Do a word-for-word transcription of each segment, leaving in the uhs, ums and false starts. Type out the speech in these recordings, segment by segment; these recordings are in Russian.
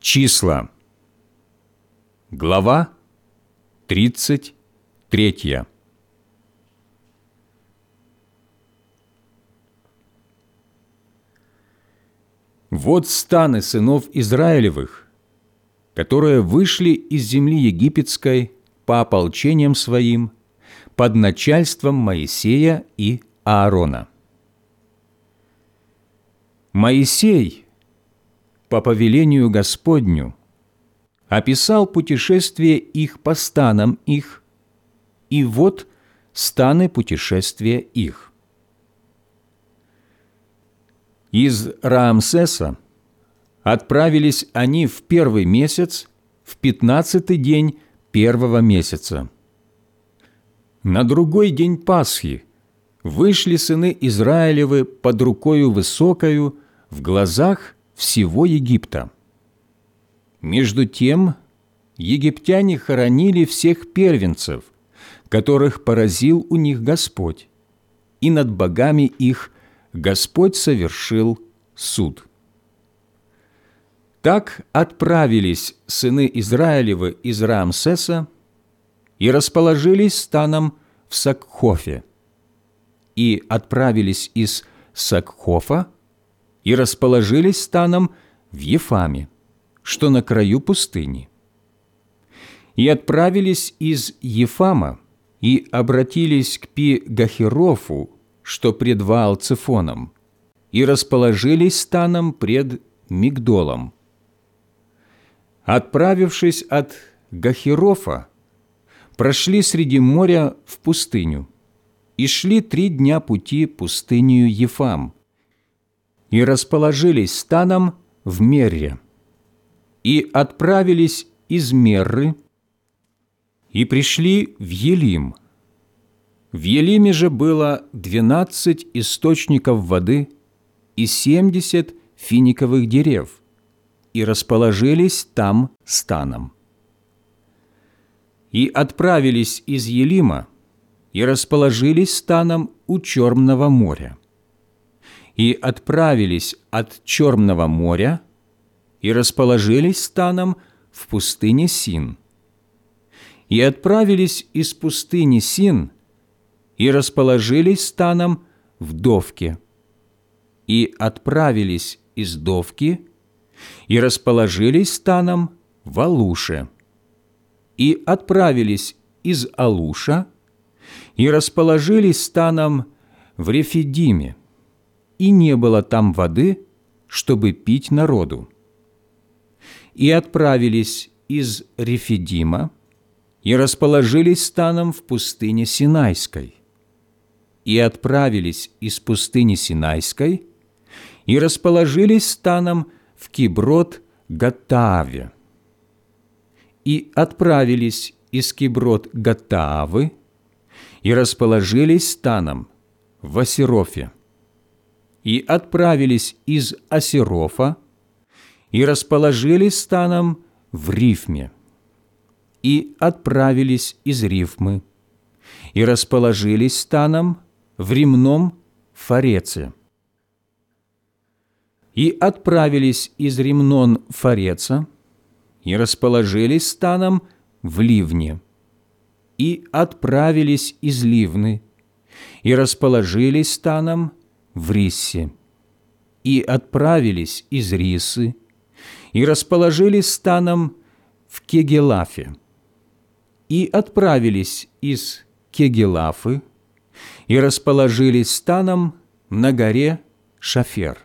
Числа. Глава тридцать третья. Вот станы сынов Израилевых, которые вышли из земли египетской по ополчениям своим под начальством Моисея и Аарона. Моисей по повелению Господню описал путешествие их по станам их, и вот станы путешествия их. Из Раамсеса отправились они в первый месяц, в пятнадцатый день первого месяца. На другой день Пасхи вышли сыны Израилевы под рукою высокою в глазах всего Египта. Между тем египтяне хоронили всех первенцев, которых поразил у них Господь, и над богами их Господь совершил суд. Так отправились сыны Израилевы из Раамсеса и расположились станом в Сакхофе, и отправились из Сакхофа и расположились станом в Ефаме, что на краю пустыни. И отправились из Ефама и обратились к Пи-Гахерофу, что пред Ваал-Цефоном, и расположились станом пред Мигдолом. Отправившись от Гахерофа, прошли среди моря в пустыню и шли три дня пути пустынью Ефам, и расположились станом в Мерре, и отправились из Мерры, и пришли в Елим. В Елиме же было двенадцать источников воды и семьдесят финиковых дерев, и расположились там станом. И отправились из Елима, и расположились станом у Черного моря. И отправились от Черного моря, и расположились станом в пустыне Син. И отправились из пустыни Син, и расположились станом в Довке. И отправились из Довки, и расположились станом в Алуше. И отправились из Алуша, и расположились станом в Рефидиме, и не было там воды, чтобы пить народу. И отправились из Рефидима, и расположились станом в пустыне Синайской. И отправились из пустыни Синайской, и расположились станом в Киброт-Гаттааве. И отправились из Киброт-Гаттаавы, и расположились станом в Асерофе. И отправились из Асерофа, и расположились станом в Рифме. И отправились из Рифмы, и расположились станом в Римном Фареце. И отправились из Римнон Фареца, и расположились станом в Ливне. И отправились из Ливны, и расположились станом в Риссе. И отправились из Рисы, и расположились станом в Кегелафе. И отправились из Кегелафы, и расположились станом на горе Шафер.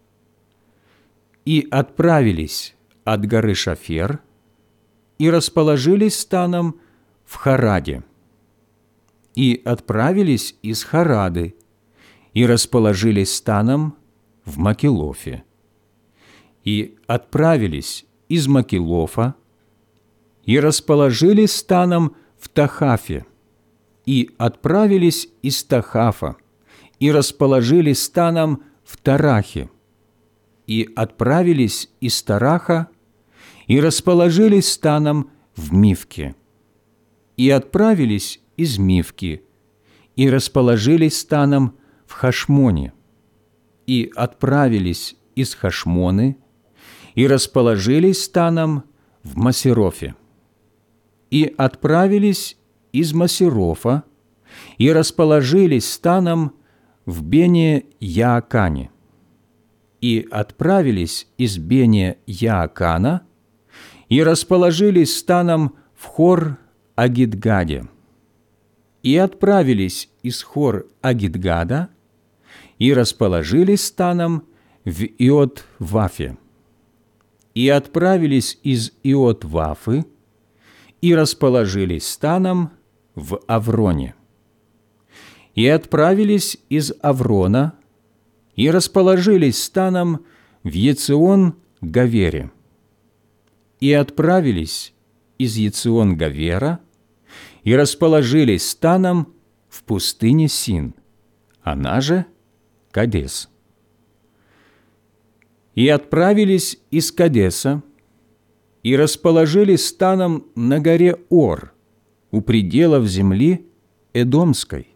И отправились от горы Шафер, и расположились станом в Хараде. И отправились из Харады, и расположились станом в Макелофе. И отправились из Макелофа, и расположились станом в Тахафе. И отправились из Тахафа, и расположились станом в Тарахе. И отправились из Тараха, и расположились станом в Мивке. И отправились из Мивки, и расположились станом в Хашмоне. И отправились из Хашмоны, и расположились станом в Масерофе. И отправились из Масерофа, и расположились станом в Бене-Яакане. И отправились из Бене-Яакана, и расположились станом в Хор-Агидгаде. И отправились из Хор-Агидгада, и расположились станом в Иот-Вафе. И отправились из Иот-Вафы, и расположились станом в Авроне. И отправились из Аврона, и расположились станом в Ецион-Гавере. И отправились из Ецион-Гавера, и расположились станом в пустыне Син, она же Кадес. И отправились из Кадеса, и расположились станом на горе Ор, у пределов земли Эдомской.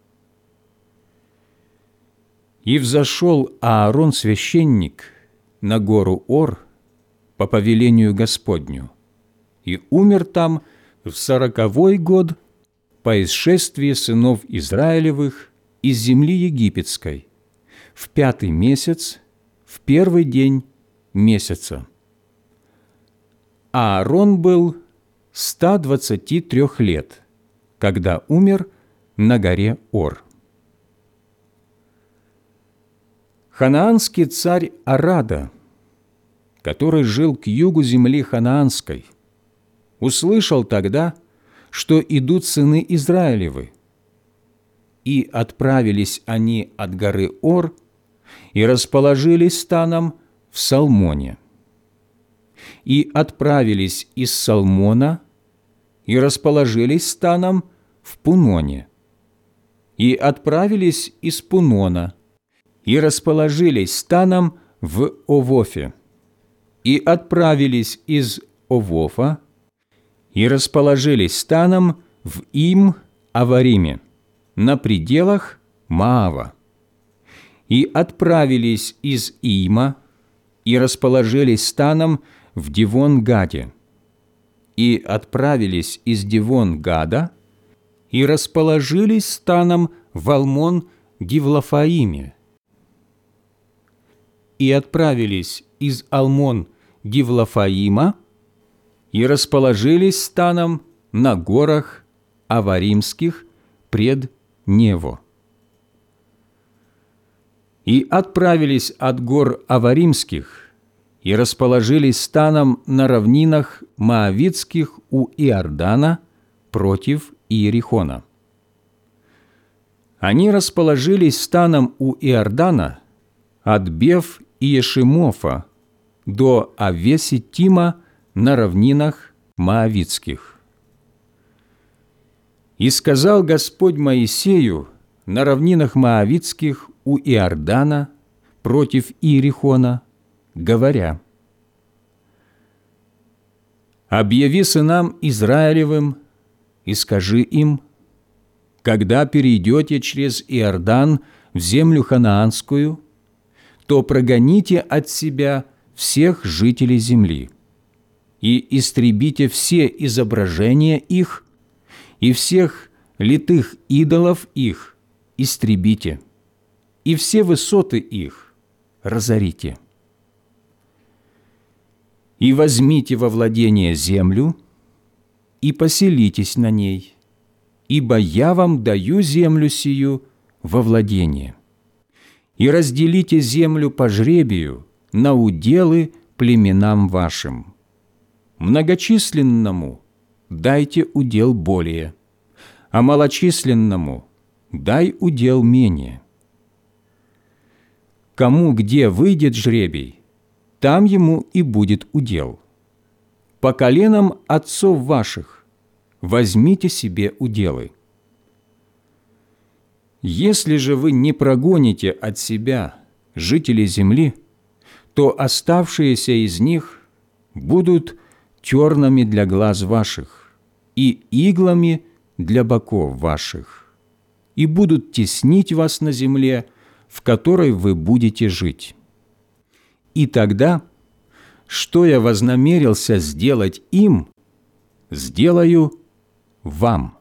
И взошел Аарон священник на гору Ор по повелению Господню, и умер там в сороковой год по исшествии сынов Израилевых из земли египетской, в пятый месяц, в первый день месяца. Аарон был ста двадцати трех лет, когда умер на горе Ор. Ханаанский царь Арада, который жил к югу земли ханаанской, услышал тогда, что идут сыны Израилевы, и отправились они от горы Ор и расположились станом в Салмоне. И отправились из Салмона и расположились станом в Пуноне. И отправились из Пунона и расположились станом в Овофе. И отправились из Овофа и расположились станом в Им-Авариме, на пределах Маава. И отправились из Има и расположились станом в Дивон-Гаде. И отправились из Дивон-Гада и расположились станом в Алмон-Дивлафаиме. И отправились из Алмон-Дивлафаима и расположились станом на горах Аваримских пред Нево. И отправились от гор Аваримских и расположились станом на равнинах Моавитских у Иордана против Иерихона. Они расположились станом у Иордана от Бев и Ешимофа до Авеситима на равнинах Моавитских. И сказал Господь Моисею на равнинах Моавитских у Иордана против Иерихона, говоря: «Объяви сынам Израилевым и скажи им: когда перейдете через Иордан в землю ханаанскую, то прогоните от себя всех жителей земли и истребите все изображения их и всех литых идолов их истребите, и все высоты их разорите. И возьмите во владение землю, и поселитесь на ней, ибо я вам даю землю сию во владение. И разделите землю по жребию на уделы племенам вашим. Многочисленному дайте удел более, а малочисленному дай удел менее. Кому где выйдет жребий, там ему и будет удел. По коленам отцов ваших возьмите себе уделы. Если же вы не прогоните от себя жителей земли, то оставшиеся из них будут тернами для глаз ваших и иглами для боков ваших, и будут теснить вас на земле, в которой вы будете жить. И тогда что я вознамерился сделать им, сделаю вам».